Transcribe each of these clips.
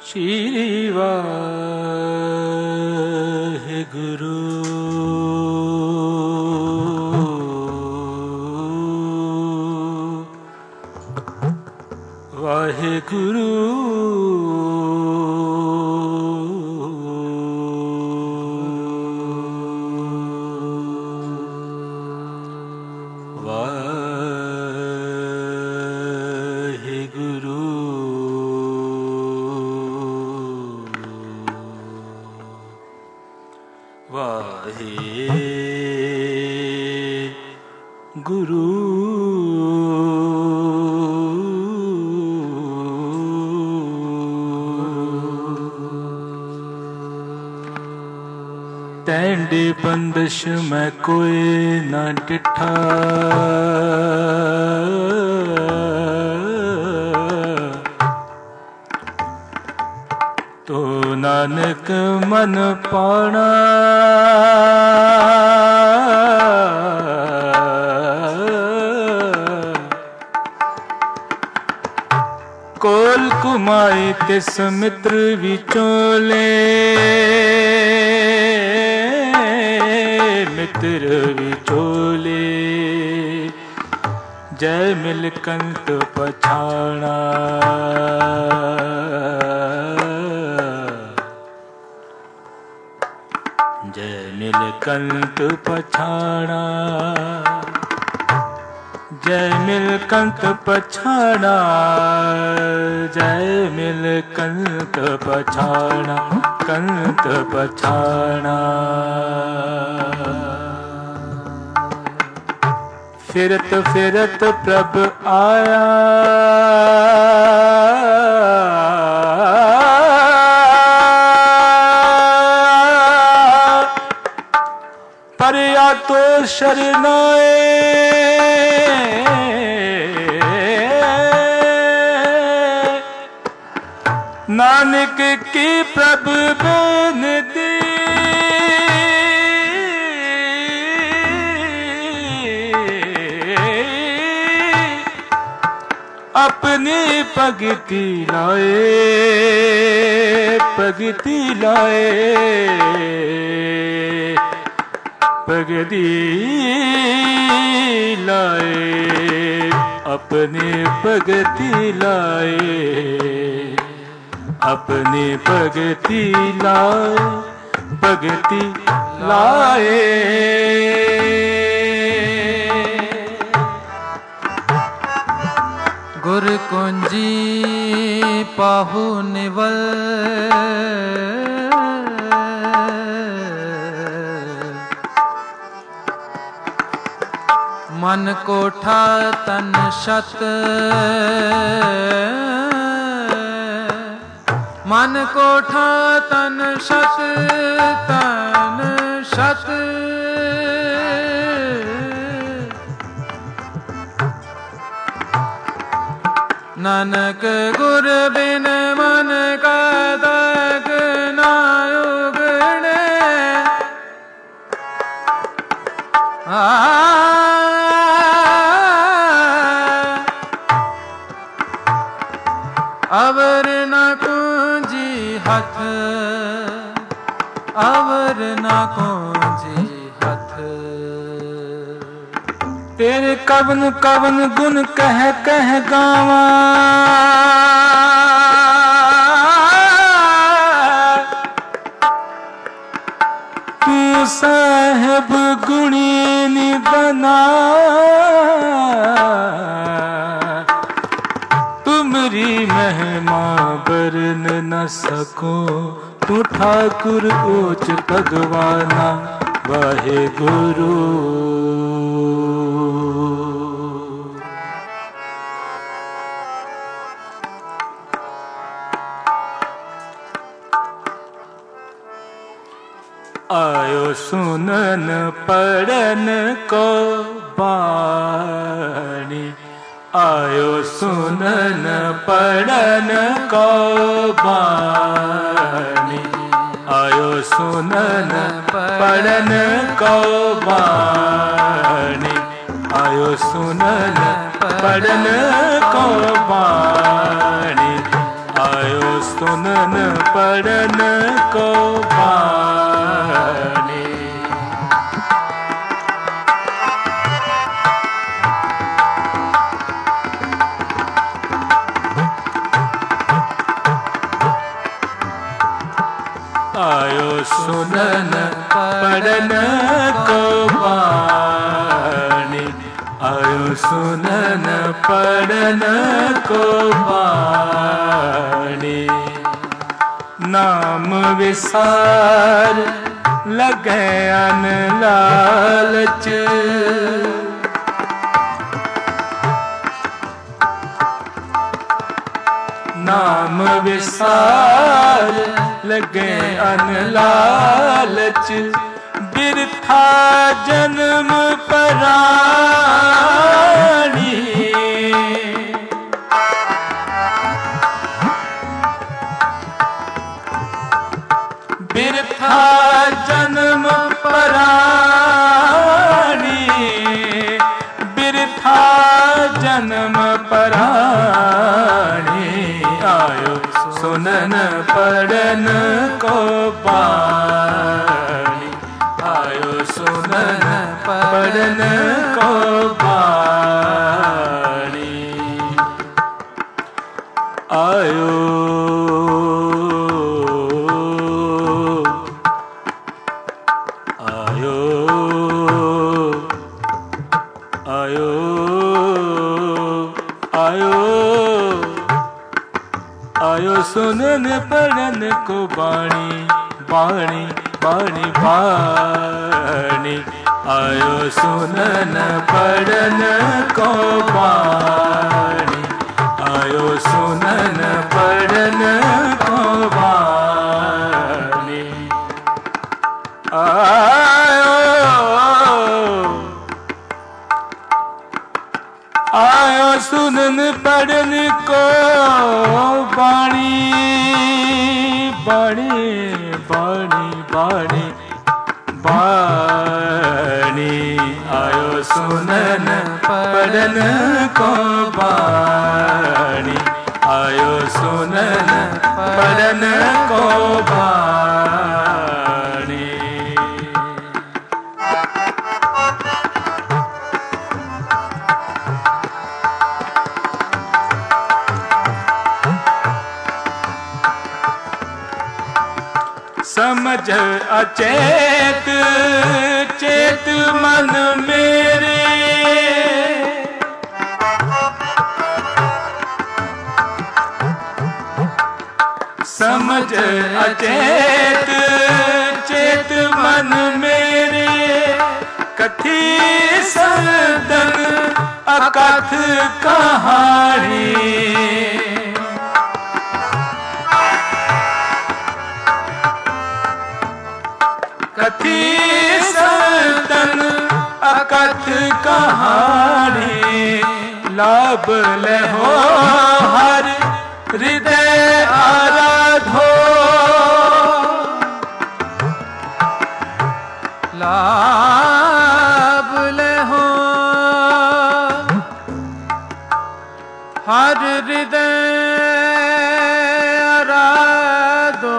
श्री वाहिगुरु। वाहिगुरु तैंडे बंदश मैं कोई न डिठा, तो नानक मन पाना। कोल कुमाई तिस मित्र विचोले, मित्र विचोले जय मिल कंत पछाणा। जय मिल कंत पछाणा, जय मिल कंत पछाणा, जय मिल कंत पछाणा, कंत पछाणा। फिरत फिरत प्रभ आया, परया तो शरनाए। नानक की प्रभु बेनती, अपनी भगति लाए, भगति लाए, भगति लाए, अपनी भगति लाए, अपनी भगति लाए, भगति लाए। गुर कुंजी पाहु निवल, मन कोठा तन शत, मन कोठा तन शत, तन शत। नानक गुर बिन मन का दाग ना उगड़े। अवर न कुंजी हथ, अवर न कुंजी हथ। तेरे कवन कवन गुण कह कह गावा, तू साहेब गुणी निबना। तुमरी महिमा बरन न सको, तू ठाकुर ऊच भगवाना। वाहे गुरु आयो सुनन पढ़न को बाणी, आयो सुनन पढ़न को बाणी, आयो सुनन पढ़न को बाणी, आयो सुनन पढ़न को बाणी, आयो सुनन पढ़न को बाणी। आयो सुनन पढ़न को बाणी, आयो सुनन पढ़न को बाणी। नाम विसार लगे अन लालच, नाम विसार लगे अन लालच। बिरथा जन्म पराणी, बिरथा जन्म पराणी, बिरथा जन्म पराणी। आयो सुनन पढ़न को बाणी, आयो सुनन पढ़न को बाणी। आयो आयो आयो आयो आयो सुनन पढ़न को बाणी, बाणी बाणी बाणी। आयो सुनन पढ़न को बाणी, आयो सुनन पढ़न को बाणी। आयो सुनन पढ़न को बाणी, बाणी बाणी बाणी बाणी। आयो सुनन पढ़न को बाणी, आयो सुनन पढ़न को बाणी। समझ अचेत चेत मन मेरे, समझ अचेत चेत मन मेरे। कथी सदन अकथ कहानी, कथी सदन अकथ कहानी। लाभ ले हो हर हृदय आराधो, लाभ ले हो हर हृदय आराधो।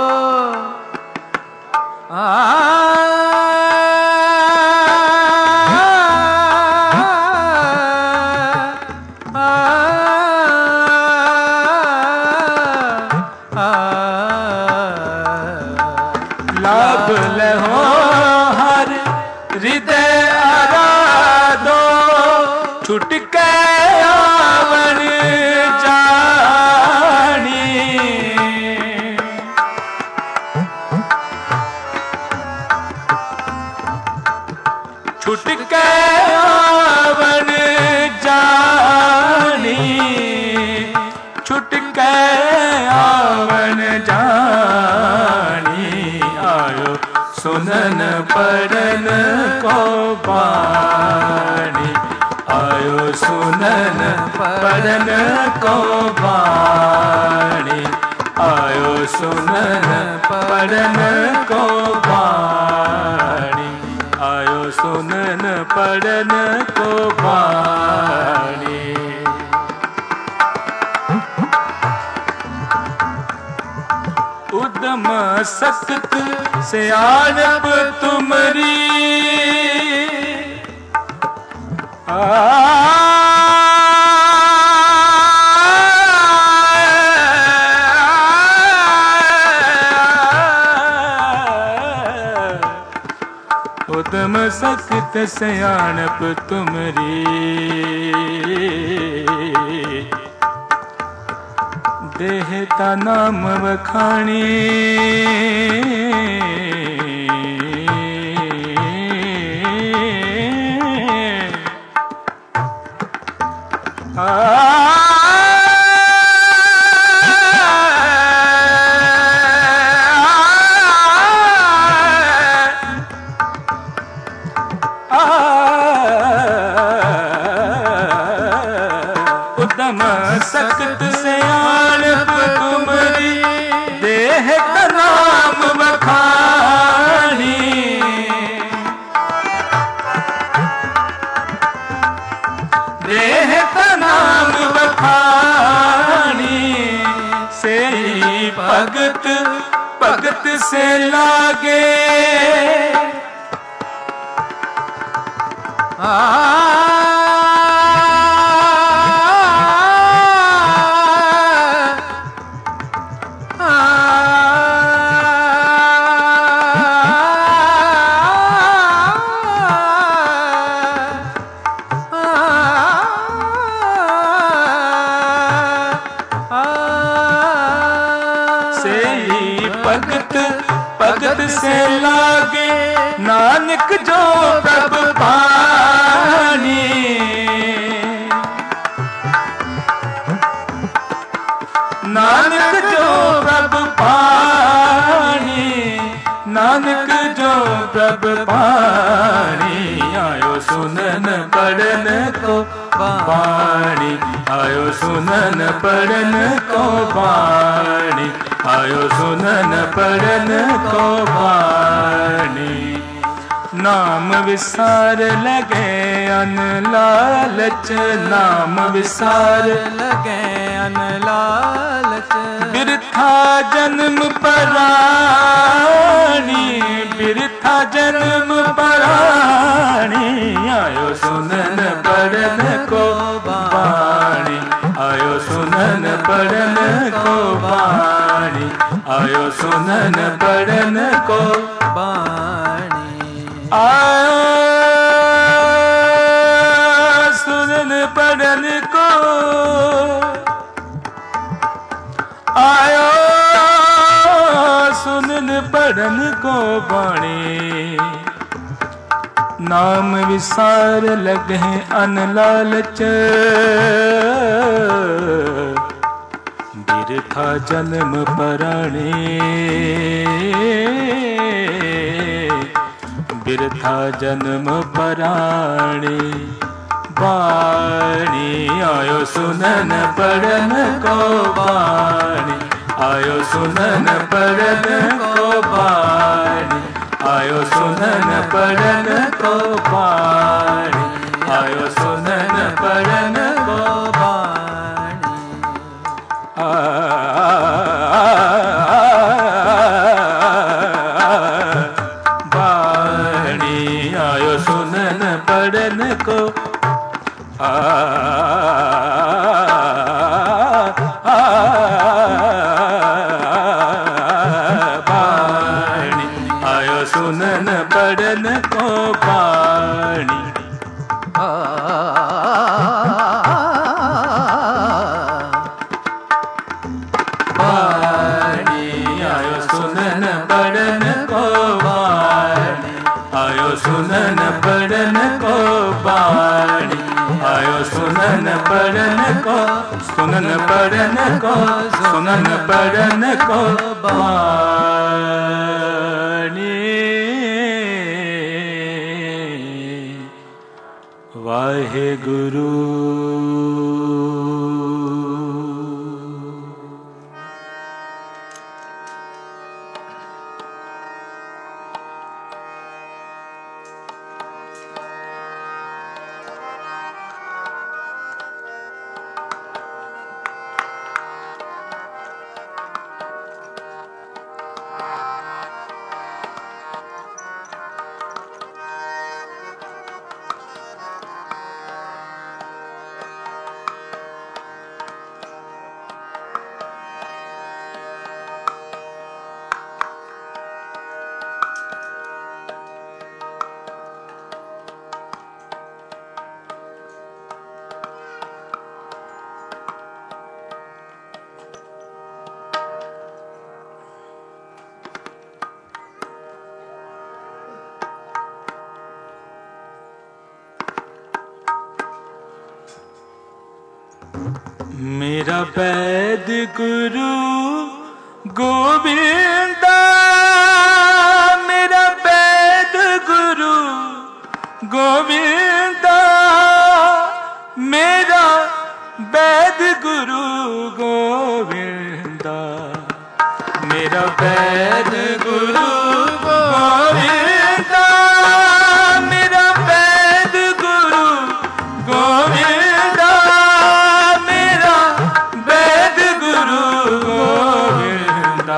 लाभ लहो हर हृदय आराधो, छुट के आवन जानी। छुट के आवन जानी, छुट के आवन जानी। आयो सुनन पढ़न को बाणी, आयो सुनन पढ़न को बाणी, आयो सुनन पढ़न को बाणी, आयो सुनन पढ़न को बाणी। उतम सख्त सियाणप तुमरी उतम सख्त सियाणप तुमरी देहता नाम वखाणी उतम सख्त सियाणप तुमरी देह का नाम बखानी देह का नाम बखानी से भगत भगत से लागे भगत भगत से लागे नानक जो प्रभ पानी नानक जो प्रभ पानी नानक जो प्रभ पानी आयो सुनन पढ़न को वाणी आयो सुनन पढ़न को वाणी आयो सुनन पढ़न को वाणी नाम विसार लगे अन लालच नाम विसार लगे अन लालच बिरथा जन्म परानी बिरथा जन्म परानी आयो सुनन पढ़न को वाणी आयो सुनन पढ़न को वाणी आयो सुनन पढ़न को वाणी आयो सुनन पढ़न को आयो सुनन पढ़न को वाणी नाम विसार लगे अन लालच बिरथा जन्म पराणे बिरथा जन्म पराणे वाणी आयो सुनन पढ़न को वाणी आयो सुनन पढ़न को वाणी आयो सुनन पढ़न को वाणी आयो सुनन पढ़न को वाणी वाणी आयो सुनन पढ़न को वाणी आयो सुनन पढ़न को वाणी वाणी आयो सुनन पढ़न को वाणी आयो सुनन पढ़न को वाणी आयो सुनन पढ़न को सुनन पढ़न को सुनन पढ़न को वाणी वाहे गुरु मेरा वैद गुरु गोविंदा, मेरा वैद गुरु गोविंदा, मेरा वैद गुरु गोविंदा, मेरा वैद गुरु गोविंदा, मेरा वैद गुरु गोविंदा, मेरा वैद गुरु गोविंदा।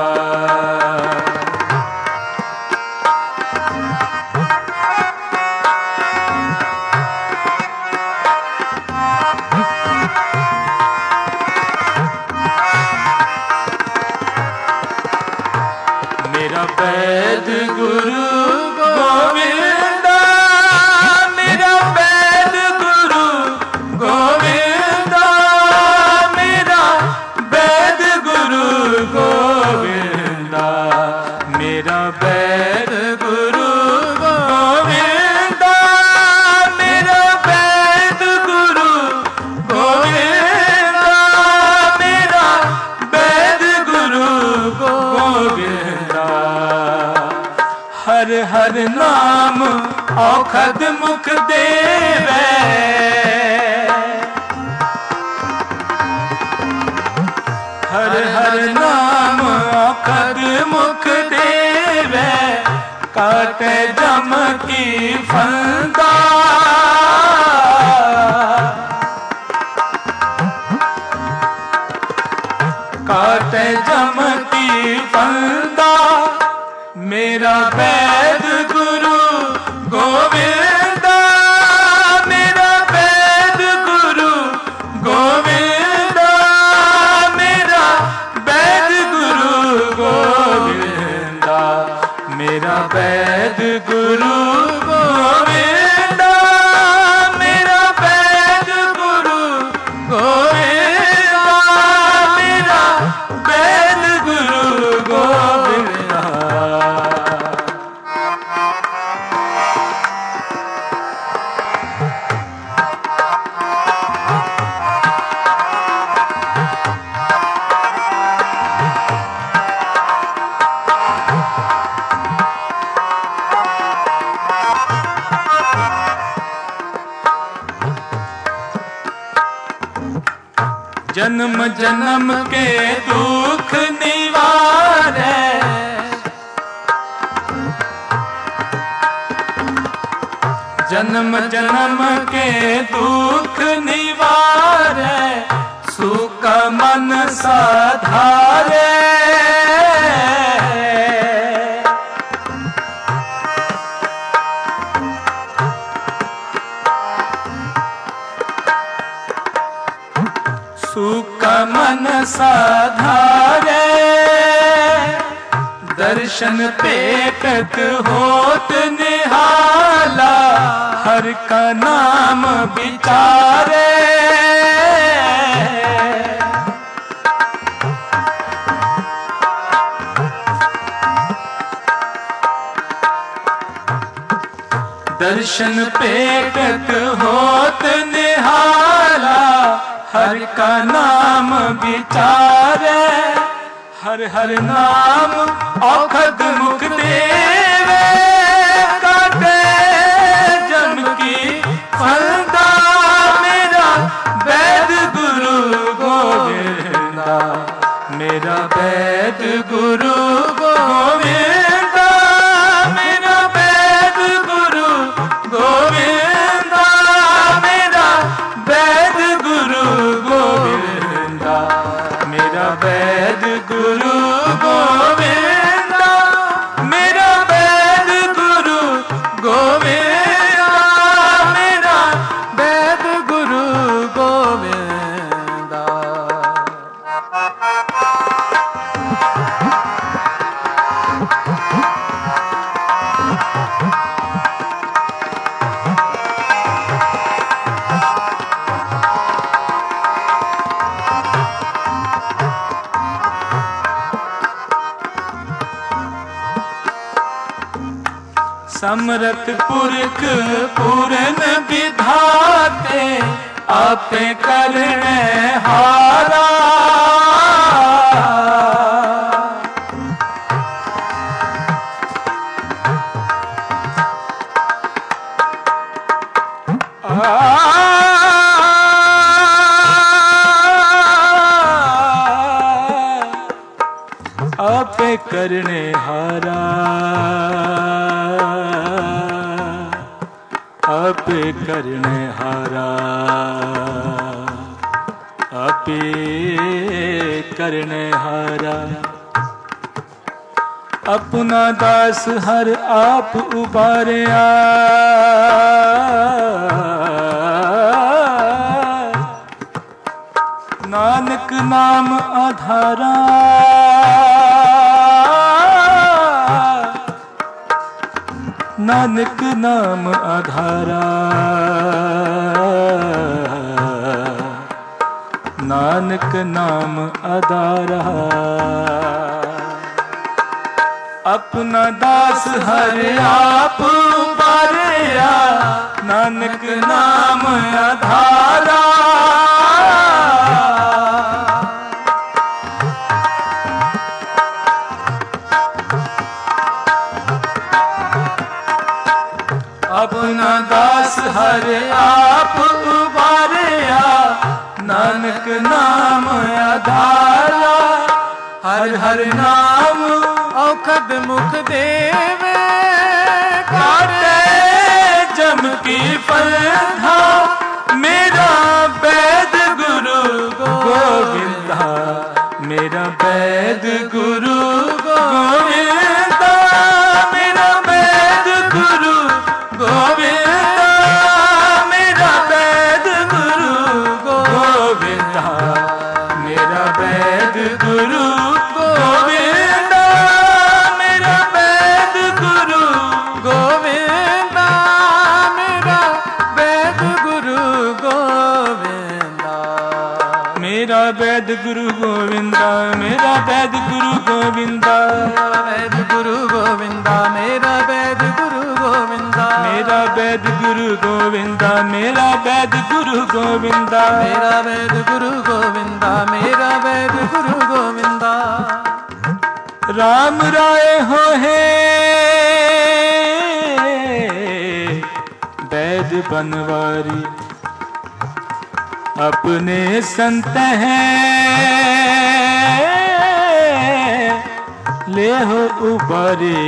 मेरा वैद गुरु गोविंदा, मेरा वैद गुरु गोविंदा, मेरा वैद गुरु गोविंदा, मेरा वैद गुरु गोविंदा, मेरा वैद गुरु गोविंदा, मेरा वैद गुरु गोविंदा। हर हर नाम औखद मुख देवे, हर हर नाम औखद मुख देवे, काटे जम की फंदा, काटे जम की फंदा। मेरा वैद गुरु गोविंदा, मेरा वैद गुरु गोविंदा, मेरा वैद गुरु गोविंदा, मेरा वैद गुरु गोविंदा, मेरा वैद गुरु गोविंदा, मेरा वैद गुरु गोविंदा। जन्म जन्म के दुख निवारे, जन्म जन्म के दुख निवारे, सुख मन साधारे। सुख मन साधारे, दर्शन पेटत होत निहाला, हर का नाम विचारे। दर्शन पेटत होत निहाला, हर का नाम विचारे। हर हर नाम औखद मुख देवे, काटे जम की फंदा। मेरा वैद गुरु गोविंदा, मेरा वैद गुरु गोविंदा, मेरा वैद गुरु गोविंदा, मेरा वैद गुरु गोविंदा, मेरा वैद गुरु गोविंदा, मेरा वैद गुरु गोविंदा, मेरा वैद गुरु गोविंदा। समरथ पुरख पूरन विधाते, आपे करने हारा। आपे करने हारा, आपे करने हारा, आपे करने हारा। अपना दास हर आप उबारिया, नानक नाम आधारा। नानक नाम आधारा, नानक नाम आधारा। अपना दास हर आप उबारिया, नानक नाम आधारा। अपना दास हर आप उबारिया, नानक नाम आधारा। हर हर नाम औखद मुख देवे, काटे जम की फलधा। मेरा वैद गुरु गोविंदा, मेरा वैद गुरु गोविंदा, मेरा वैद गुरु गोविंदा, मेरा वैद गुरु गोविंदा, मेरा वैद गुरु गोविंदा, मेरा वैद गुरु गोविंदा, मेरा वैद गुरु गोविंदा, मेरा वैद गुरु गोविंदा, मेरा वैद गुरु गोविंदा, वैद गुरु गोविंदा, मेरा वैद गुरु गोविंदा, मेरा वैद गुरु गोविंदा, मेरा वैद गुरु गोविंदा, मेरा वैद गुरु गोविंदा, मेरा वैद गुरु गोविंदा। राम राय हो है वैद बनवारी, अपने संत हैं ले हो उबारे।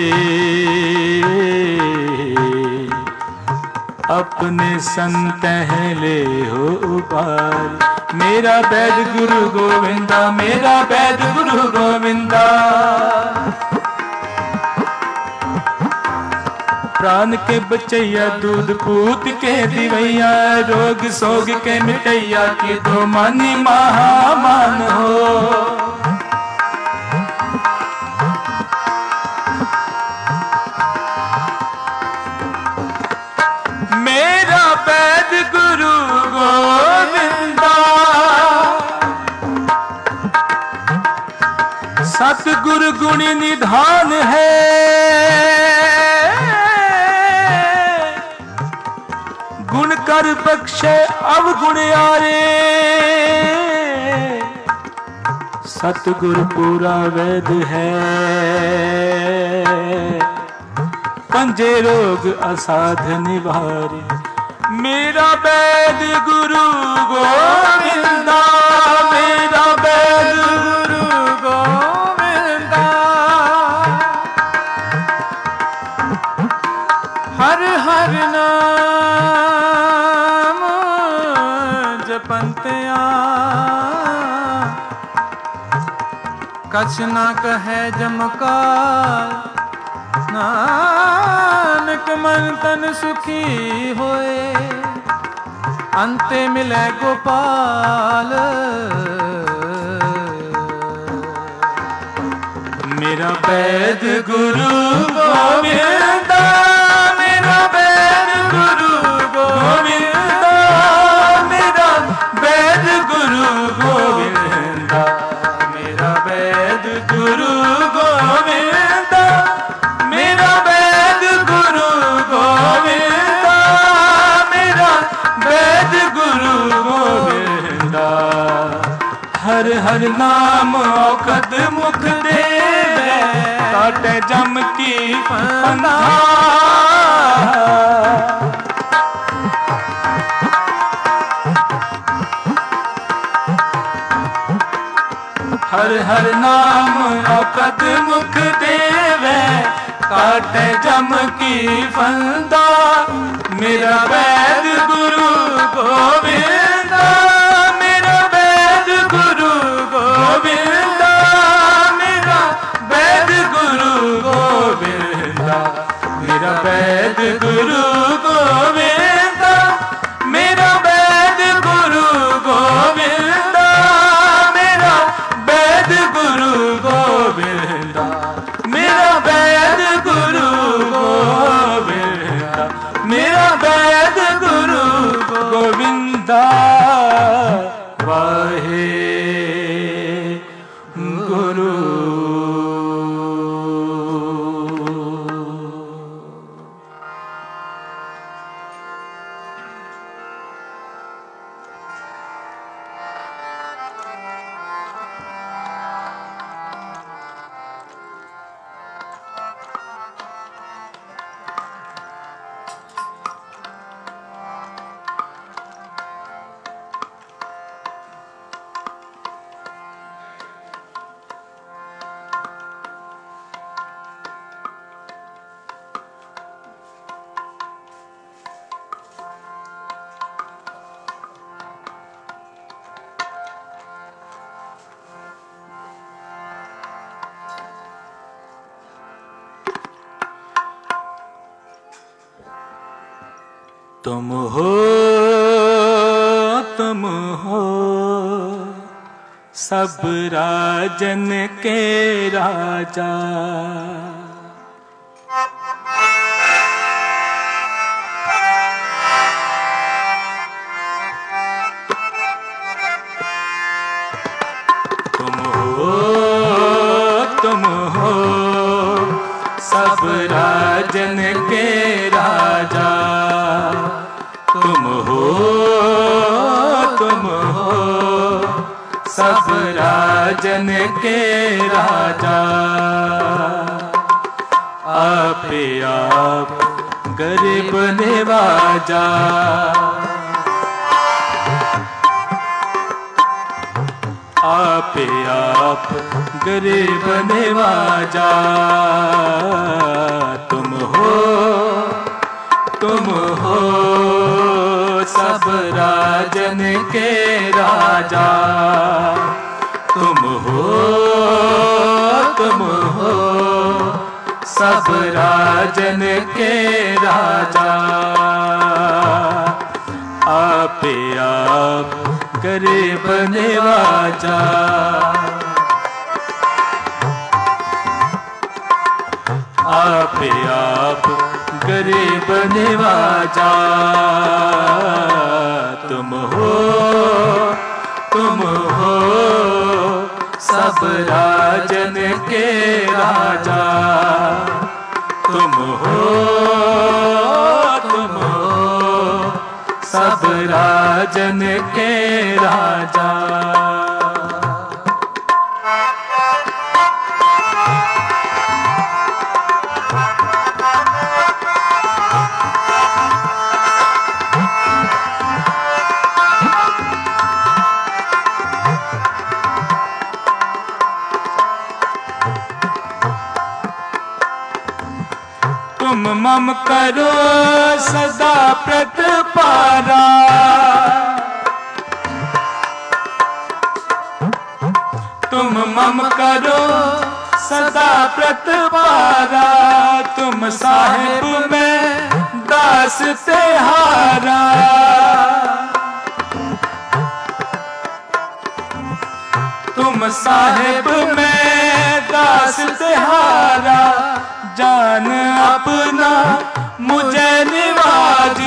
अपने संत हैं ले हो उबारे। मेरा वैद गुरु गोविंदा, मेरा वैद गुरु गोविंदा। प्राण के बचैया, दूध पूत के दिवैया, रोग सोग के मिटैया, की दो मानी महामान हो। मेरा वैद गुरु गोविंदा, सतगुरु गुणी निधान है। गुण कर बख्शे अवगुण यारे, सतगुरु पूरा वैद है। पंजे रोग असाध निवारे। मेरा वैद गुरु गोविंदा, मेरा वैद गुरु गोविंदा। हर हर नाम जपंतिया, कछ ना कहे जमकार। नानक मन तन सुखी होए, अंते मिले गोपाल। मेरा वैद गुरु गोविंदा, मेरा वैद गुरु गोविंदा, मेरा वैद गुरु गोविंदा, मेरा वैद गुरु गोविंदा, मेरा वैद गुरु गोविंदा, मेरा वैद गुरु हर नाम औखद मुख देवे, काटे जम की फंदा। हर हर नाम औखद मुख देवे, काटे जम की फंदा। मेरा वैद गुरु गोविंदा, मेरा वैद गुरु गोविंदा, मेरा वैद गुरु गोविंदा, मेरा वैद गुरु गोविंदा, मेरा वैद गुरु गोविंदा, मेरा वैद गुरु गोविंदा, मेरा वैद गुरु गोविंदा, मेरा वैद गुरु गोविंदा। वाहे गुरु। तुम हो सब राजन के राजा, तुम हो सब राजन के राजा, तुम हो सब राजन के राजा। आपे आप गरीब निवाजा, आपे आप गरीब निवाजा। तुम हो सब राजन के राजा, तुम हो सब राजन के राजा। आपे आप गरीब निवाजा, आपे आप गरीब निवाजा। तुम हो सब राजन के राजा, तुम हो सब राजन के राजा। तुम मम करो सदा प्रतिपारा, तुम मम करो सदा प्रतिपारा। तुम साहिब में दास तेहारा, तुम साहिब में दास तेहारा। जान अपना मुझे निवाज,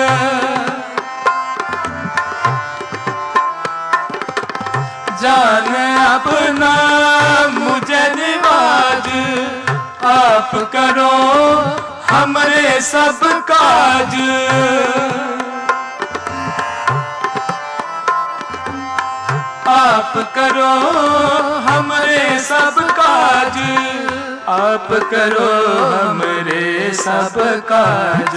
जान अपना मुझे निवाज। आप करो हमरे सब काज, आप करो हमरे सब काज, आप करो हमरे सब काज।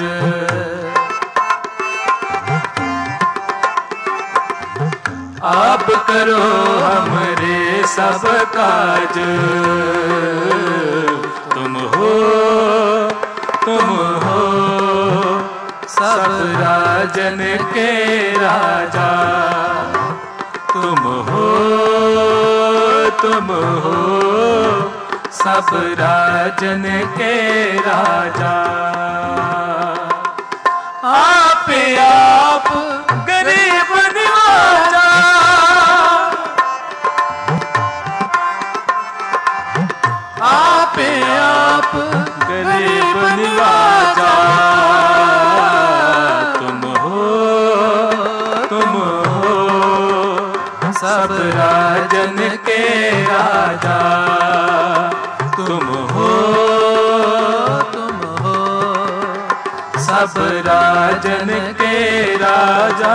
आप करो हमरे सब काज। तुम हो सब राजन के राजा। तुम हो सब राजन के राजा। आप गरीब निवाजा, आप गरीब निवाजा। तुम हो सब राजन के राजा। तुम हो सब राजन के राजा।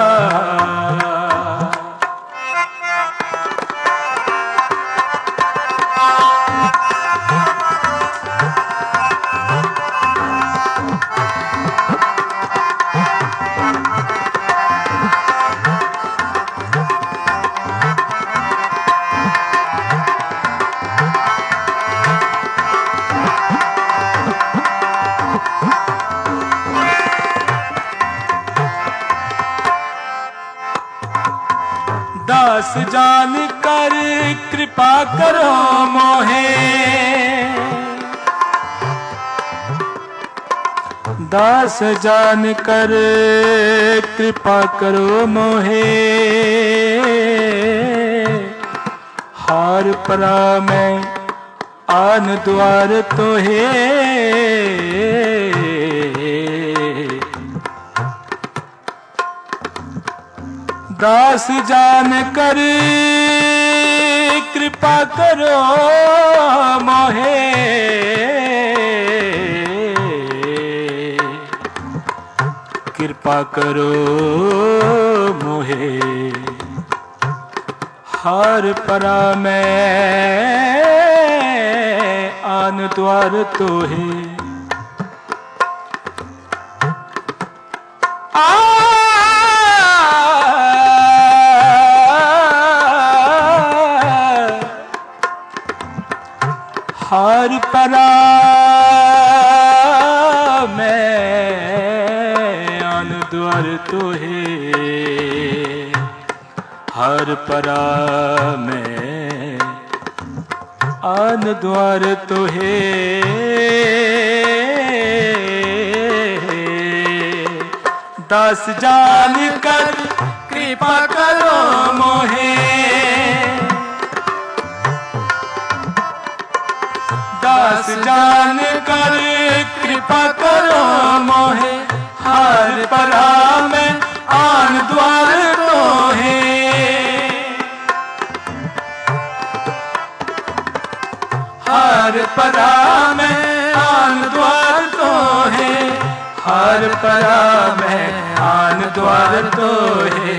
दास जान कर कृपा करो मोहे, दास जान कर कृपा करो मोहे। हार परा मैं आन द्वार तो है। दास जान कर कृपा करो मोहे। कृपा करो मोहे। हार परा मैं आन द्वार तो है। हार परा मैं आन द्वार तो है। हार परा मैं आन द्वार तो है। दास जान कर कृपा करो मोहे। दास जान कर कृपा करो मोहे। हार परा मैं आन द्वार तो है। हार परा मैं आन द्वार तो है। हार परा मैं आन द्वार तो है।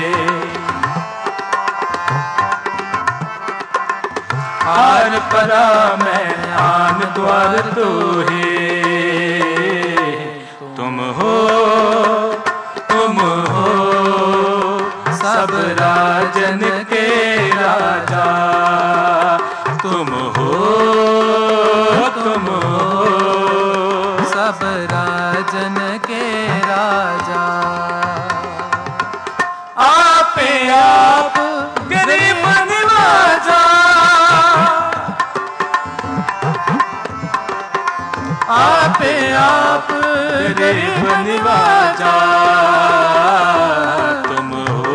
हार परा मैं आन द्वार तो है। तुम हो सब राजन के राजा। तुम हो सब राजन के राजा। आप गरीब निवाजा। आप गरीब निवाजा। तुम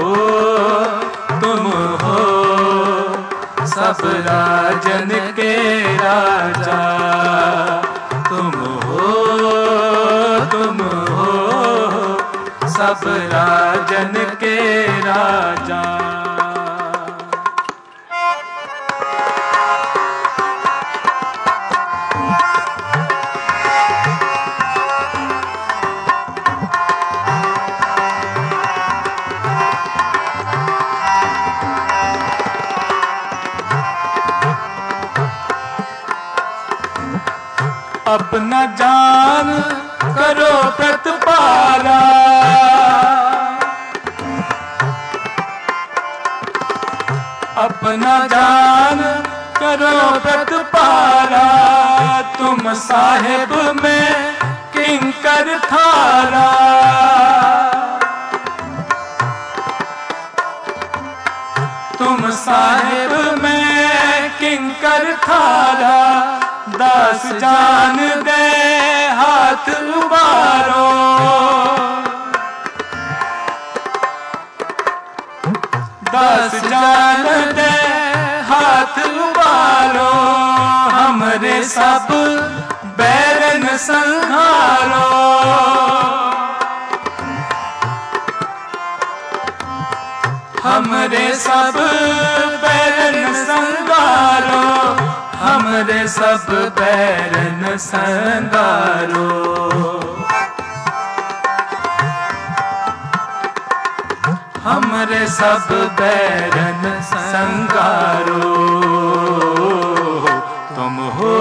हो सब राजन के राजा। तुम हो सब राजन के राजा। अपना जान करो प्रतिपाला, अपना जान करो प्रतिपाला, तुम साहिब में किंकर थारा। तुम साहिब में किंकर थारा, दास जान दे हाथ उबारो, दास जान दे हाथ उबारो, हमरे सब बैरन संहारो, हमरे सब बैरन संगारो, हमरे सब बैरन संगारो। हमरे सब बैरन संगारो, तुम हो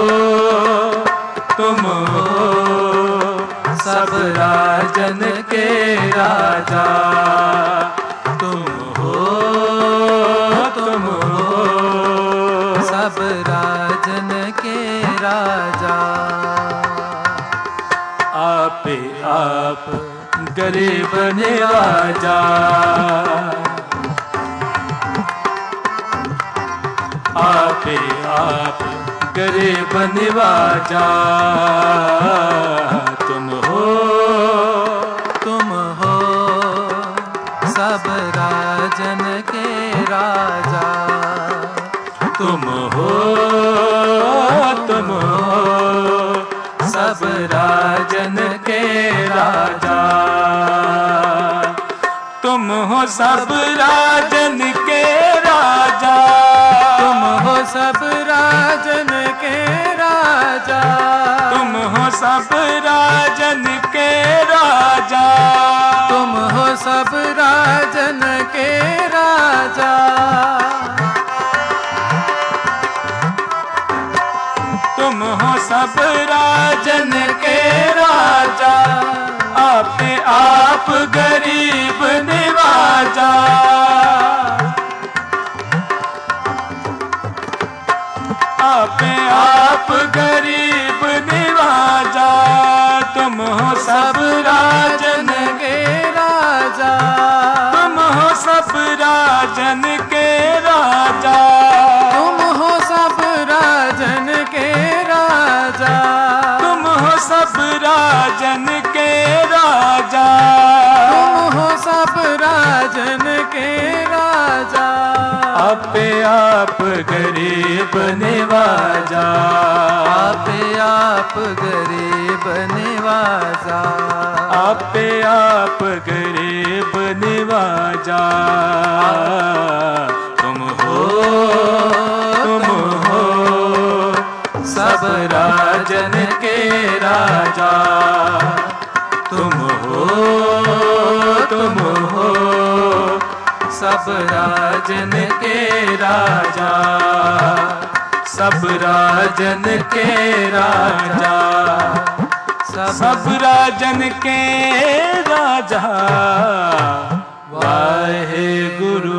सब राजन के राजा, तुम हो सब राजन के राजा। आपे आप गरीब निवाजा, आपे आप गरीब निवाजा, तुम हो सब राजन के राजा, तुम हो सब राजन के राजा, तुम हो सब राजन के राजा, तुम हो सब राजन के राजा, तुम हो सब राजन के राजा, तुम हो सब राजन के राजा, तुम हो सब राजन के राजा, आपे आप गरीब निवाजा, आपे आप गरीब निवाजा, तुम हो सब राजन के राजा, तुम हो सब राजन के राजा, तुम हो सब राजन के राजा, तुम हो सब राजन के राजा, तुम हो सब राजन के राजा, आपे आप गरीब निवाजा, आपे आप गरीब निवाजा, आपे आप गरीब निवाजा, तुम हो सब राजन के राजा, तुम हो सब राजन के राजा, सब राजन के राजा, सब राजन के राजा, वाहे गुरु।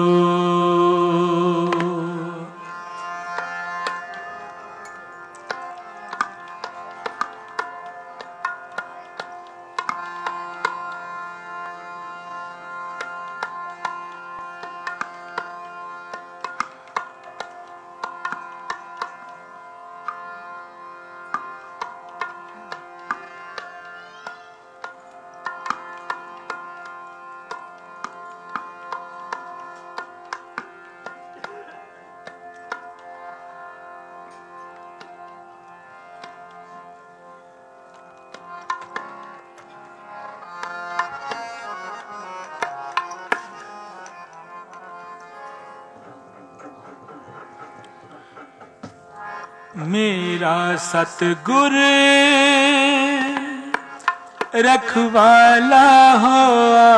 मेरा सतगुर रखवाला होआ,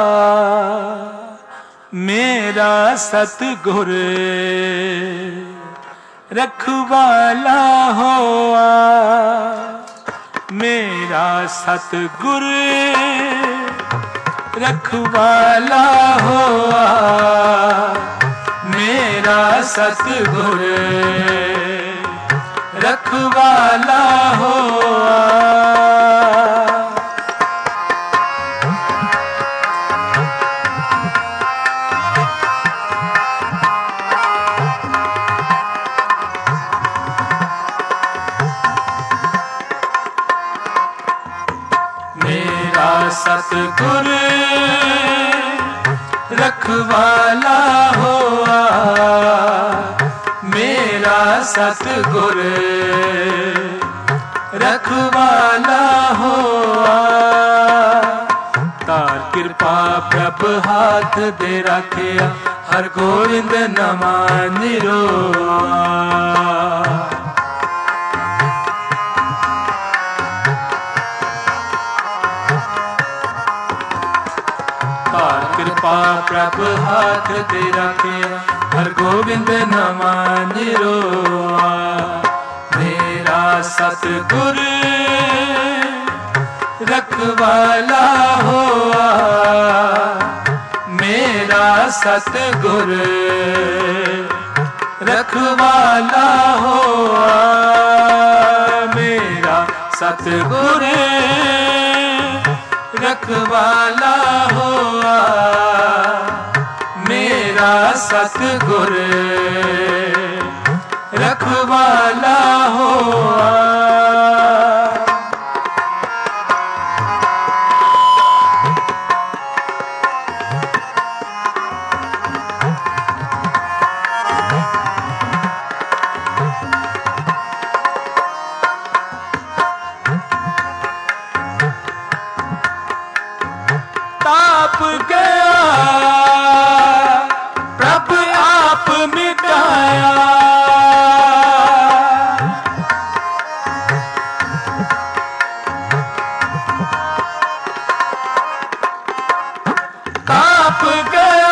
मेरा सतगुर रखवाला होआ, मेरा सतगुर रखवाला होआ, मेरा सतगुर रखवाला होआ। मेरा सतगुर रखवाला होआ, मेरा सतगुर रखवाला होआ। तार कृपा प्रभ हाथ दे रखिया, हर गोविंद नमा निरोआ। तार कृपा प्रभ हाथ दे रखिया, हर गोविंद नमा निरोआ। मेरा सतगुर रखवाला होआ, मेरा सतगुर रखवाला होआ। मेरा सतगुर रखवाला होआ, मेरा सतगुर रखवाला होआ। ताप गया प्रभ आप मिटाया, ताप गया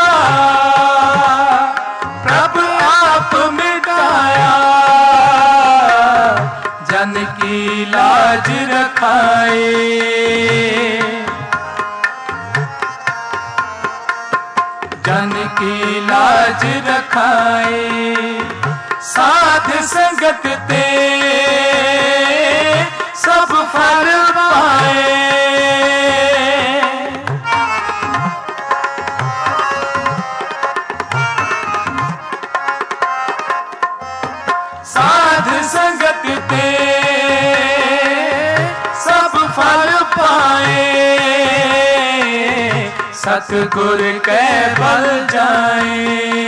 प्रभ आप मिटाया। जन की लाज रखाए, जन की लाज रखाए। साध संगत ते सब फल पाए, साध संगत ते सब फल पाए। सतगुर कै बल जाए,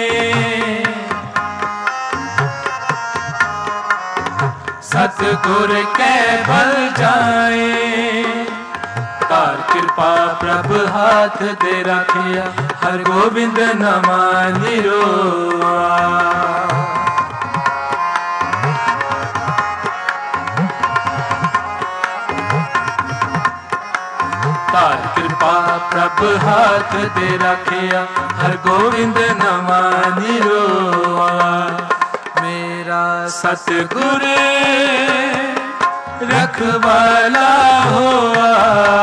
सतगुर कै बल जाए। तार कृपा प्रभ हाथ दे रखिया, हर गोविंद नमा निरोआ। तार कृपा प्रभ हाथ दे रखिया, हर गोविंद नमा निरोआ। मेरा सतगुर रखवाला होआ,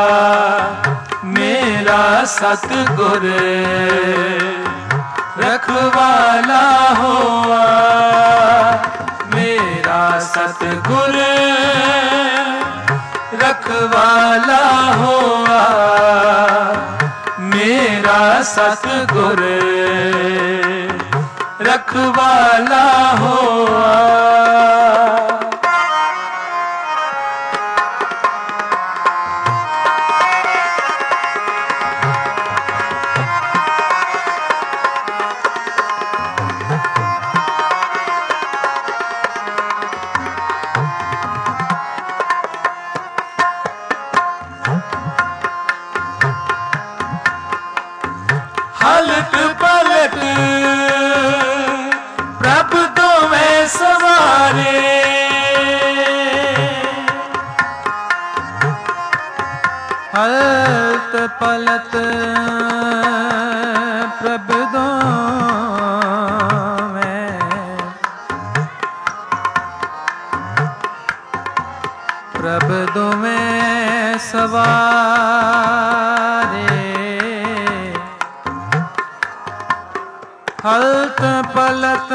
मेरा सतगुर रखवाला होआ। मेरा सतगुर रखवाला होआ, मेरा सतगुर रखवाला होआ। हलत पलट प्रभ दोवें सवारे, हलत पलट प्रभ दोवें प्रभ दोवें सवारे, हलत पलत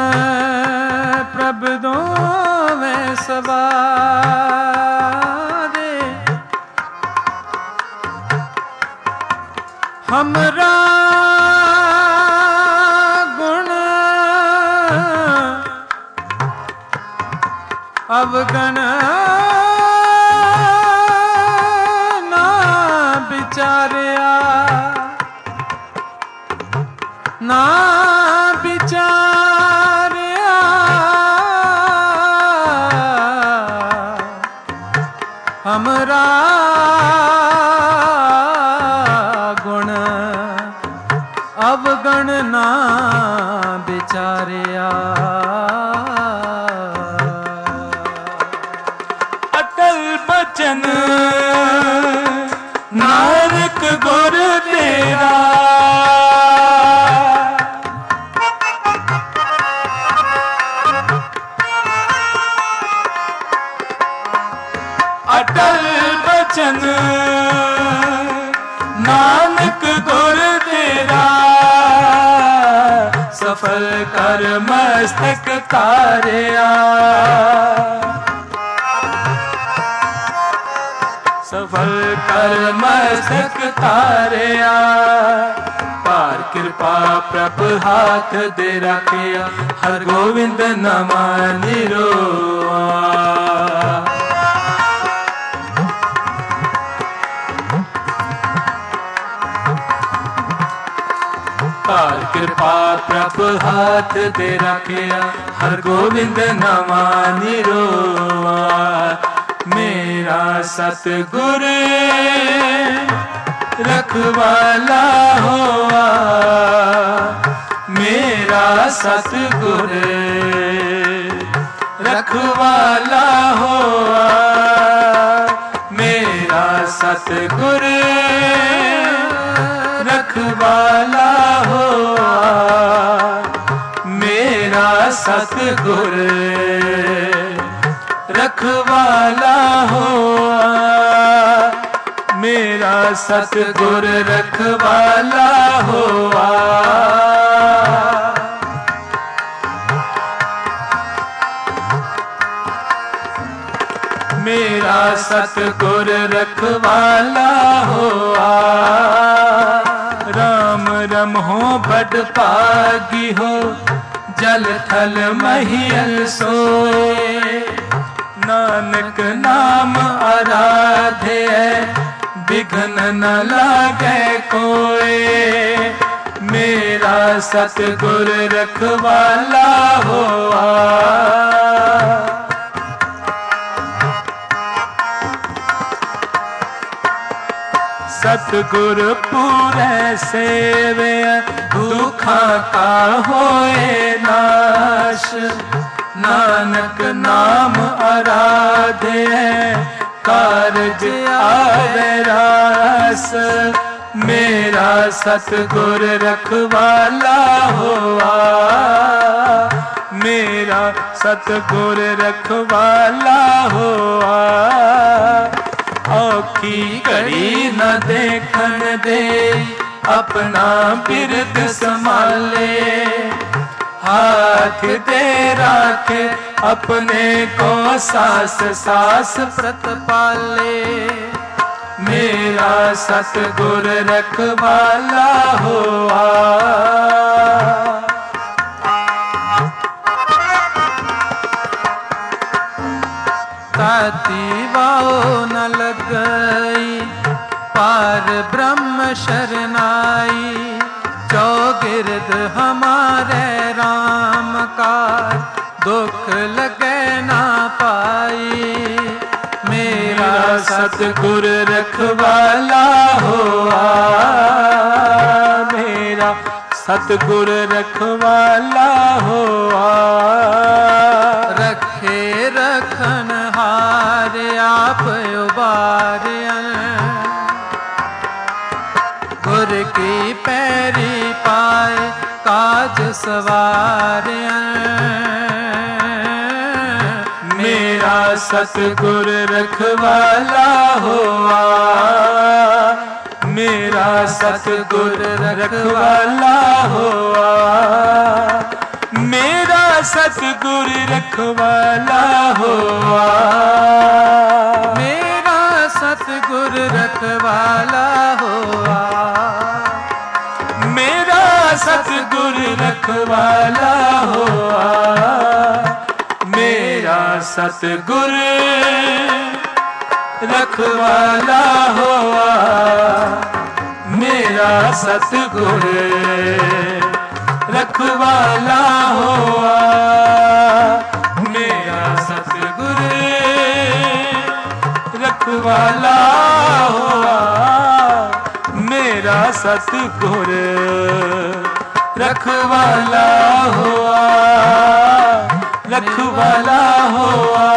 प्रभ दोवें सवारे। हमरा गुण अवगण ना विचारिया, ना विचारिया। हमरा गुण अवगण ना विचारिया। अटल बचन नानक गुर तेरा, अटल बचन नानक गुर तेरा, सफल कर मस्तक तारिया, सफल कर मस्तक तारिया। पार कृपा प्रभ हाथ दे रखिया, हर गोविंद नमा निरोआ। पार कृपा प्रभ हाथ दे रखिया, हर गोविंद नमा निरोआ। मेरा सतगुर रखवाला होआ, मेरा सतगुर रखवाला होआ, मेरा सतगुर रखवाला होआ, मेरा सतगुर रखवाला होआ, मेरा सतगुर रखवाला होआ। मेरा सतगुर रखवाला होआ। राम रम हो बड़ पागी हो, जल थल महियल सोए। नानक नाम आराधे, विघ्न न लागे कोई। मेरा सतगुर रखवाला होआ। सतगुर पूरे सेवे, दुखा का होए नाश। नानक नाम आराधे, कारज आवे रास। मेरा सतगुर रखवाला होआ, मेरा सतगुर रखवाला होआ। औखी घड़ी न देखन दे, अपना बिरद संभाले। हाथ दे राखे, अपने को सास सास प्रतपाले। मेरा सतगुर रखवाला होआ। ताती वाओ न लगई, पार ब्रह्म शरनाई। चौगिर्द हमारे राम का, दुख लगे ना पाई। मेरा सतगुर रखवाला होआ, मेरा सतगुर रखवाला होआ। रखे रखन हार आप उबारियन, गुर की पैरी पाए काज सवारियन। मेरा सतगुर रखवाला होआ, मेरा सतगुर रखवाला होआ, मेरा सतगुर रखवाला होआ, मेरा सतगुर रखवाला होआ, मेरा सतगुर रखवाला होआ, मेरा सतगुर रखवाला होआ, मेरा सतगुर रखवाला होआ, मेरा सतगुर रखवाला होआ, मेरा सतगुर रखवाला होआ, रखवाला होआ,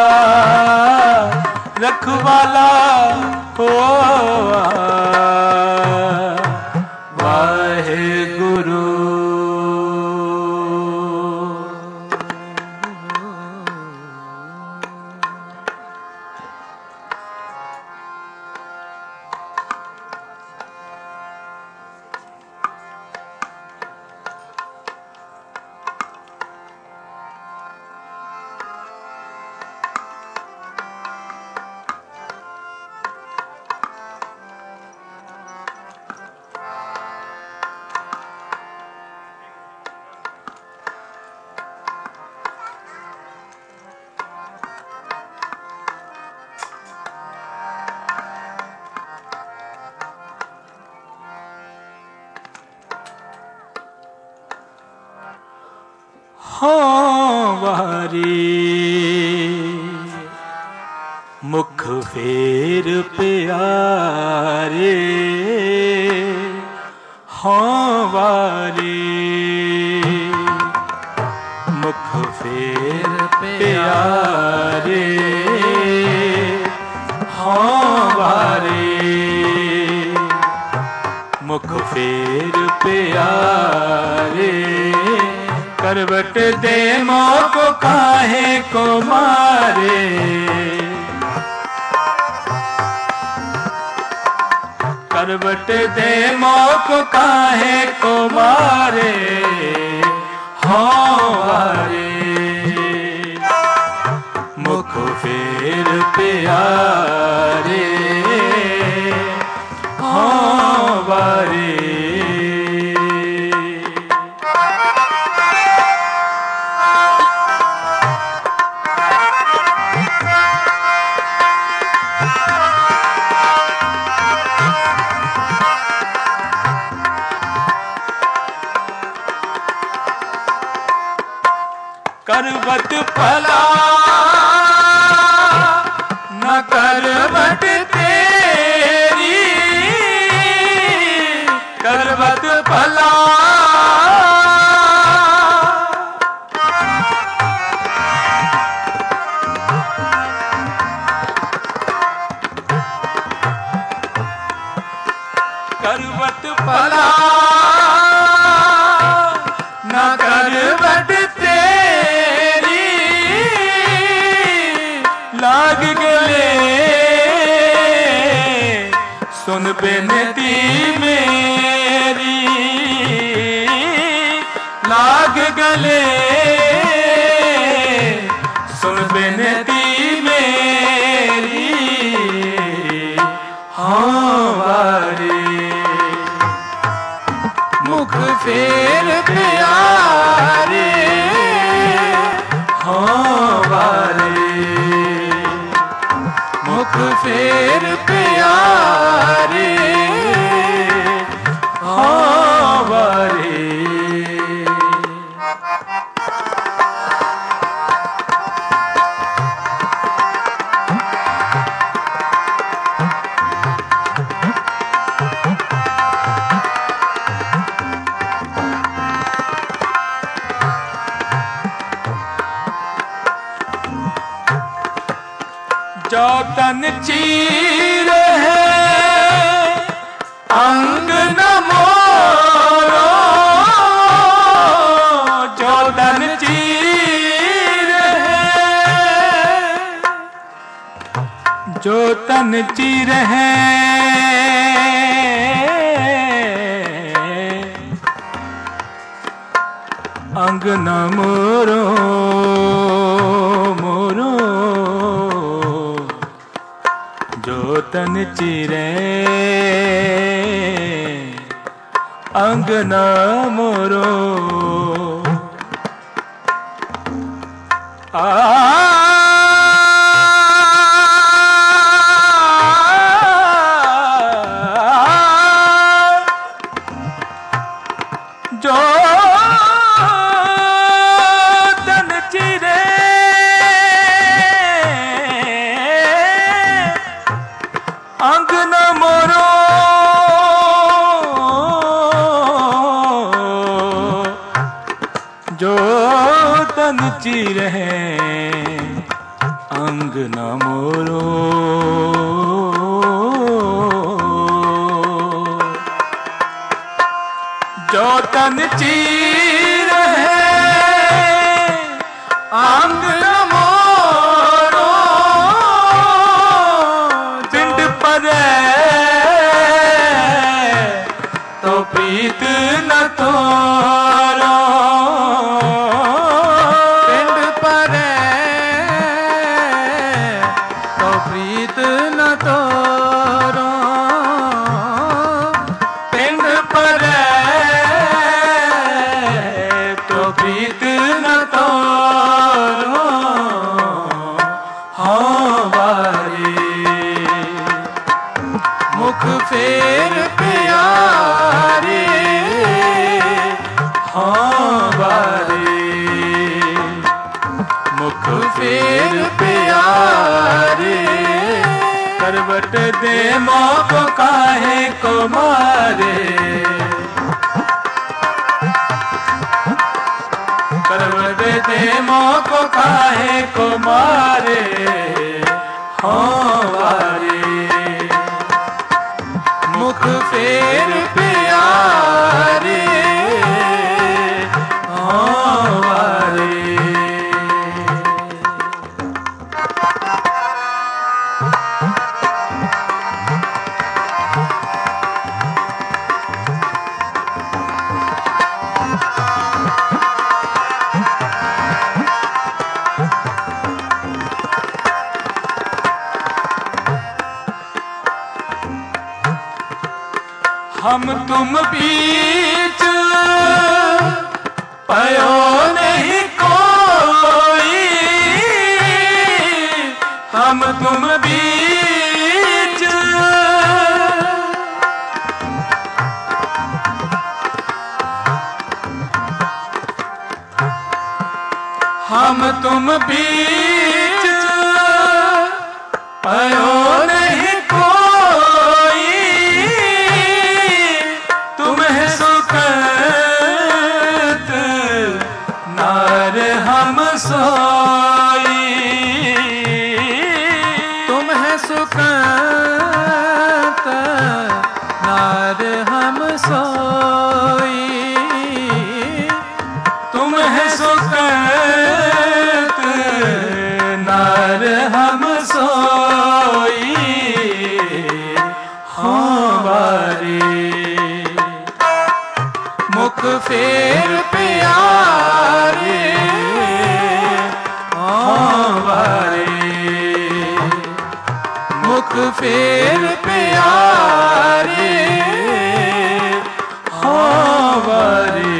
रखवाला होआ। वाहेगुरु। हाँ वारी मुख फेर प्यारे, हाँ वारी मुख फेर प्यारे, हाँ वारी मुख फेर प्यारे, करवट दे मोको काहे को मारे, करवट दे मोको काहे को मारे, हाँ वारे मुख फेर प्यारे, हाँ वारे। करवट पला न करवट तेरी, करवट पला करवट पला न करवट लाग गले सुन बेनती मेरी, लाग गले सुन बेनती मेरी, हाँ वारे मुख फेर प्यारे, हाँ वारे मुख फेर प्यारे, हाँ वारे। जो तन चीर है अंग न मोरो, जो तन चीर है जो तन चीर है अंग न मोरो मोरो, जो तन चीरे अंग न मोरो। जो तन चीरे अंग न मोरो, जो तन चीरे अंग न मोरो। जो तन चीर है अंग न मोरो, पिंड परे तो प्रीत न तोरो। पिंड परे तो प्रीत न तोरो। पिंड परे तो प्रीत न तोरो। हाँ बारे मुख फेर प्यारे, हाँ बारे मुख फेर प्यारे। करवट दे मोह काहे को मारे, करवट दे मोह काहे को मारे। हाँ बारे मुख फेर प्यारे, हाँ बारे। हम तुम बीच पयो नहीं कोई, हम तुम बीच हम तुम बीच पयो नहीं कोई। तुम्हें सुखत नार हम सोई, तुम्हें सुखत नार हम सोई। तुम्हें सुखत नार हम सोई। हाँ बारे मुख फेर प्यारे, हाँ बारे मुख फेर प्यारे, हाँ बारे।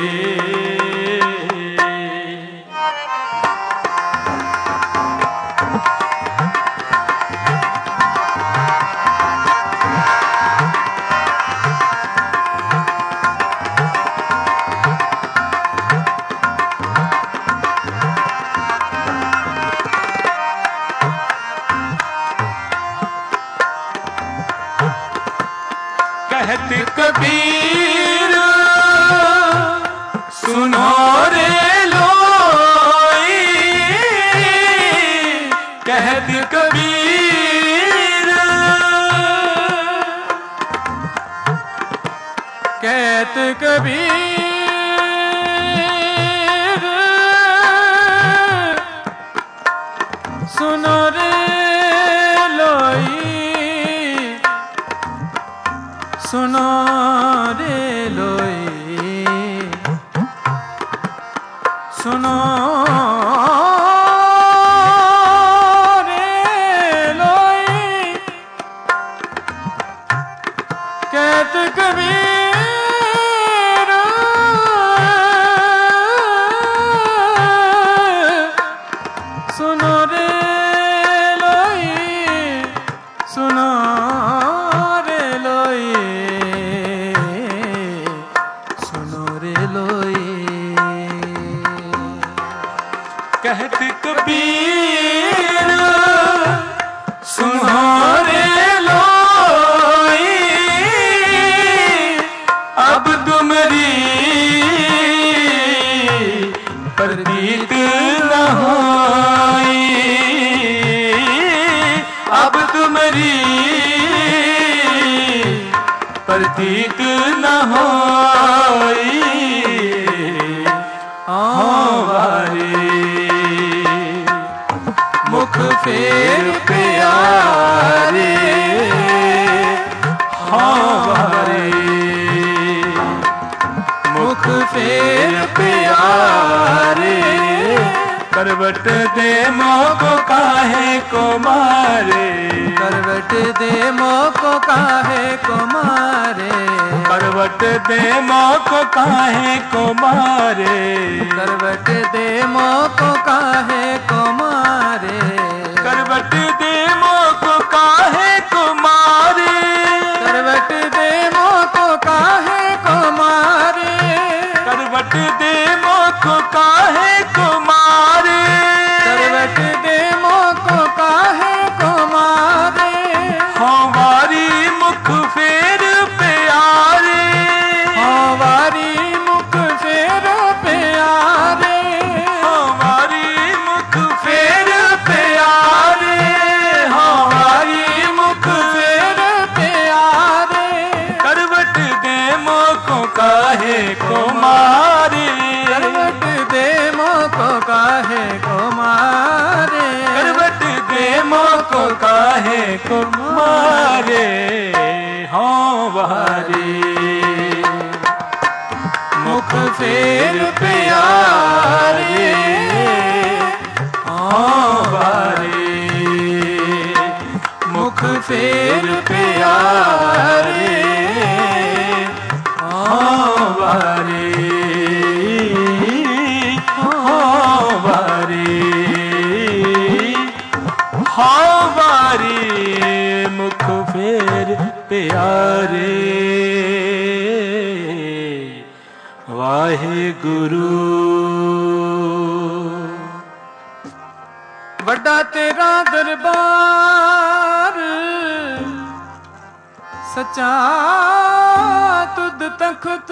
कहत कबीर सुनो रे लोई, कहत कबीर, कहत कबीर सुनो रे लो रे लोई, सुनो रे लोई, सुनो रे लोई। कहत कबीर सुनो रे लोई, अब तुमरी प्रतीत न होई, अब तुमरी प्रतीत न होई। वारे मुख फेर प्यारे, वारे मुख फेर प्यारे, करवट दे मोको काहे को मारे, करवट दे मोको काहे को मारे, करवट दे मोको काहे को मारे, करवट दे मोको काहे को मारे, करवट दे मोको काहे को मारे, करवट दे मोको काहे को मारे, करवट दे मोको काहे को मारे, करवट दे मोको काहे को मारे। हमारी मुख फेर प्यारे, हमारी मुख फेर प्यारे, हमारी मुख फेर प्यारे, हमारी मुख फेर प्यारे, करवट दे मोको काहे को मारे, करवट दे मोको काहे को मारे, करवट दे मोको काहे को मारे। हाँ वारे मुख फेर प्यारे, हाँ वारे मुख फेर प्यारे, हाँ वारे, हाँ वारे, हाँ वारे मुख फेर प्यारे। वाहे गुरु वड्डा तेरा दरबार, सच्चा तुद तख्त,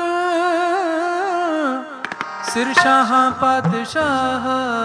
सिर शाह पातशाह,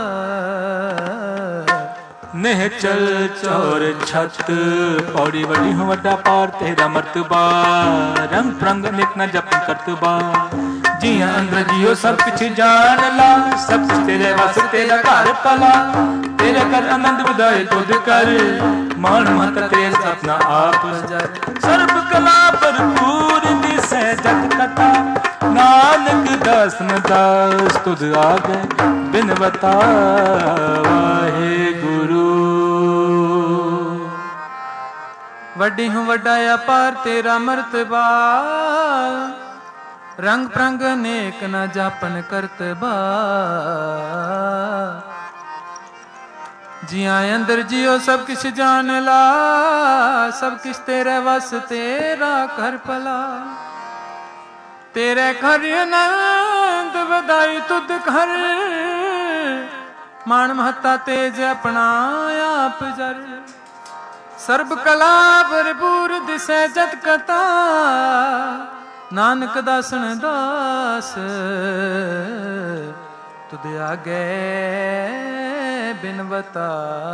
निहचल चौर छत पौड़ी वडी हूँ वड्डा पार तेरा मर्तबा, रंग प्रंग नित न जप करतबा, जिया अंदर जियो सब कुछ जान ला, सब कुछ तेरे वास तेरा घर पला, तेरे कर आनंद विदाई तुद कर, मान मत तेरे सपना आप जर, सर्व कला भरपूर दिसै जग कथा, नानक दास न दास तुद आगे बिन बता। वाहे गुरु वड्डी हूँ वड्डा अपार तेरा मर्तबा, रंग प्रंग नेक न जापन करतबा, जिया अंदर जियो सब किछ जान ला, सब किछ तेरे वस तेरा कर पला, तेरे घर आनंद बधाई तुद घर, मान महता तेज अपना आप जर, सर्ब कला भरपूर दिसै जत कथा, नानक दासन दास तुद आगे बिनवता।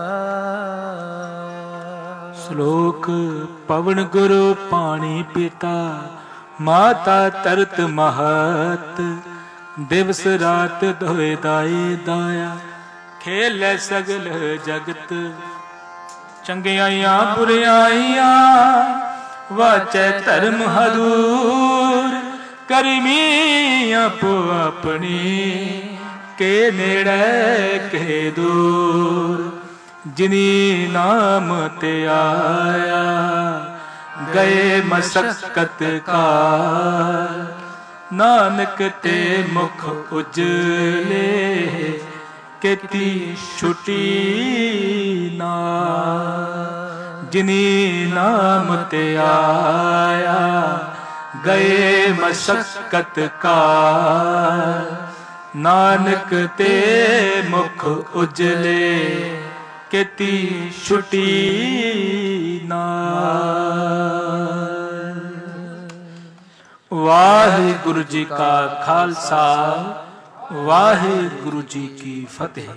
श्लोक पवन गुरु पानी पिता, माता तरत महत, दिवस रात धोए दाए दाया, खेले सगल जगत, चंगियाइयां बुरियाइयां वाचे धर्म हदूर, करमी आपो अपनी के नेड़े के दूर, जिनी नाम ते आया गए मशक्कत काल, नानक ते मुख उजले केती छुटी ना। जिनी नाम ते आया गए मशक्कत काल। नानक ते मुख उजले केती छुटी नाल। वाहिगुरु जी का खालसा, वाहिगुरु जी की फतेह।